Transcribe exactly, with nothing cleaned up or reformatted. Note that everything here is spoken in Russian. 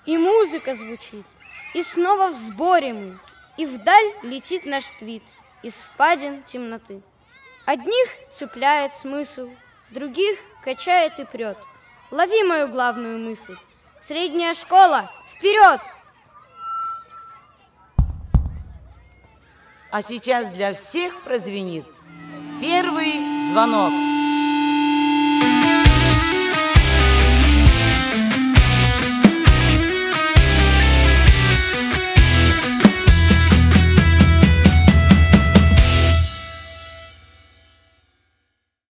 И музыка звучит, и снова в сборе мы, и вдаль летит наш твит из впадин темноты. Одних цепляет смысл, других качает и прет. Лови мою главную мысль. Средняя школа, вперед! А сейчас для всех прозвенит первый звонок.